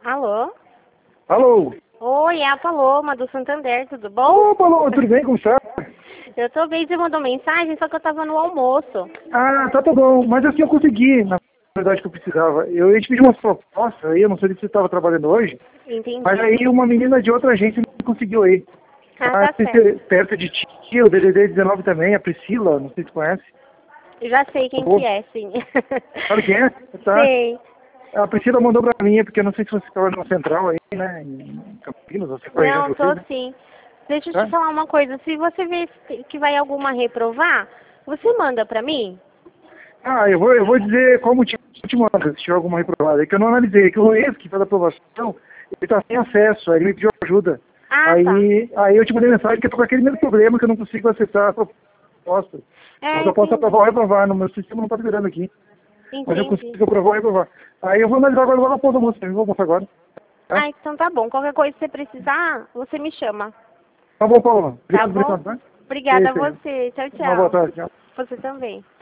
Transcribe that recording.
Alô? Alô? Oi, é a Paloma do Santander, tudo bom? Ô, Paloma, tudo bem? Como está? Eu tô bem, você mandou mensagem, só que eu tava no almoço. Ah, tá bom. Mas assim, eu consegui, na verdade, que eu precisava. Eu ia te pedir uma proposta aí, eu não sei se você estava trabalhando hoje, Entendi. mas aí uma menina de outra agência não conseguiu aí. Ah, Ah, tá certo. perto de ti, o DDD 19 também, a Priscila, não sei se conhece. Eu já sei quem que é, sim. Sabe quem é? Tá. Sei. A Priscila mandou pra mim, porque eu não sei se você estava numa central aí, né, em Campinas, você foi região de Não, tô vocês, né? sim. Deixa eu te Tá? falar uma coisa, se você vê que vai alguma reprovar, você manda pra mim? Ah, eu vou dizer como te manda, se tiver alguma reprovada. É que eu não analisei, é que o ex que fez a aprovação, ele está sem acesso, aí ele me pediu ajuda. Ah, tá. Aí eu te mandei mensagem que eu tô com aquele mesmo problema que eu não consigo acessar a proposta. É, Mas eu posso entendi. aprovar ou reprovar, no meu sistema não está liberando aqui. Mas eu Entendi. consigo aprovar ou reprovar. Aí eu vou analisar agora logo após o almoço, eu vou almoçar agora. Tá? Ah, então tá bom. Qualquer coisa que você precisar, você me chama. Tá bom, Paulo. Tá Obrigado por bom? isso, tá? É Obrigada a isso aí. você. Tchau, Uma boa tchau. tarde. Tchau. Você também.